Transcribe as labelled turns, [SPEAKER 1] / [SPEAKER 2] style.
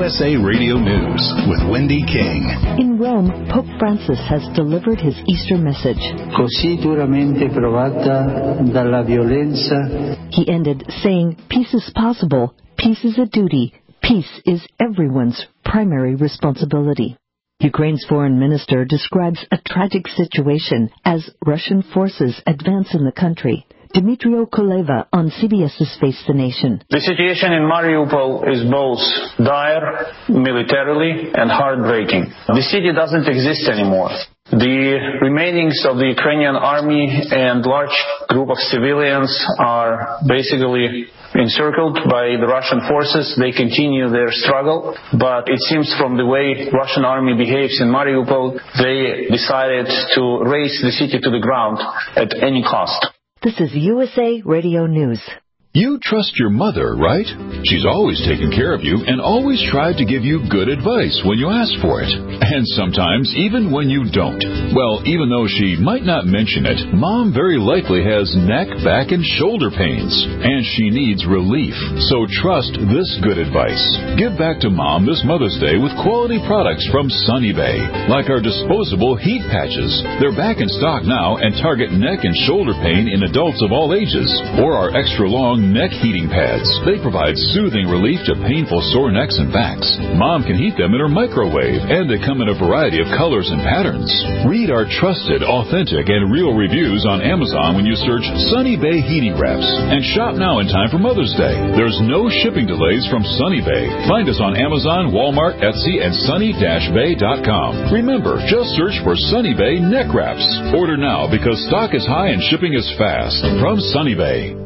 [SPEAKER 1] USA Radio News with Wendy King.
[SPEAKER 2] In Rome, Pope Francis has delivered his Easter message.
[SPEAKER 3] Così duramente provata dalla violenza.
[SPEAKER 2] He ended saying, "Peace is possible, peace is a duty, peace is everyone's primary responsibility." Ukraine's foreign minister describes a tragic situation as Russian forces advance in the country. Dmytro Kuleva on CBS's Face the Nation.
[SPEAKER 4] The situation in Mariupol is both dire militarily and heartbreaking. The city doesn't exist anymore. The remainings of the Ukrainian army and large group of civilians are basically encircled by the Russian forces. They continue their struggle, but it seems from the way Russian army behaves in Mariupol, they decided to raze the city to the ground at any cost.
[SPEAKER 2] This is USA Radio News.
[SPEAKER 5] You trust your mother, right? She's always taken care of you and always tried to give you good advice when you ask for it. And sometimes even when you don't. Well, even though she might not mention it, Mom very likely has neck, back, and shoulder pains. And she needs relief. So trust this good advice. Give back to Mom this Mother's Day with quality products from Sunny Bay. Like our disposable heat patches. They're back in stock now and target neck and shoulder pain in adults of all ages. Or our extra long neck heating pads. They provide soothing relief to painful sore necks and backs. Mom can heat them in her microwave, and they come in a variety of colors and patterns. Read our trusted, authentic, and real reviews on Amazon when you search Sunny Bay Heating Wraps. And shop now in time for Mother's Day. There's no shipping delays from Sunny Bay. Find us on Amazon, Walmart, Etsy, and sunny-bay.com. Remember, just search for Sunny Bay Neck Wraps. Order now because stock is high and shipping is fast. From Sunny Bay.